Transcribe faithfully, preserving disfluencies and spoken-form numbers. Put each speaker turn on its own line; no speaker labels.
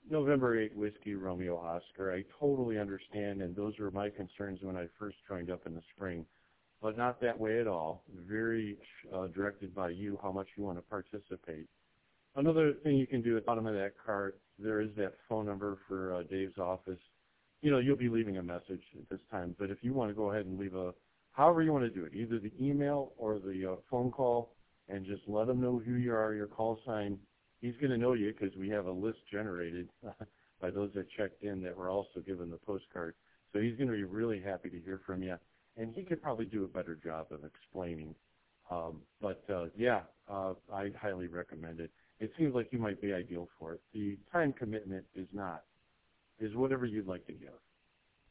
November eighth, Whiskey Romeo Oscar. I totally understand, and those were my concerns when I first joined up in the spring, but not that way at all. Very uh, directed by you how much you want to participate. Another thing you can do at the bottom of that card, there is that phone number for uh, Dave's office. You know, you'll be leaving a message at this time, but if you want to go ahead and leave a, however you want to do it, either the email or the uh, phone call, and just let him know who you are, your call sign. He's going to know you because we have a list generated by those that checked in that were also given the postcard. So he's going to be really happy to hear from you, and he could probably do a better job of explaining. Um, but, uh, yeah, uh, I highly recommend it. It seems like you might be ideal for it. The time commitment is not, is whatever you'd like to give.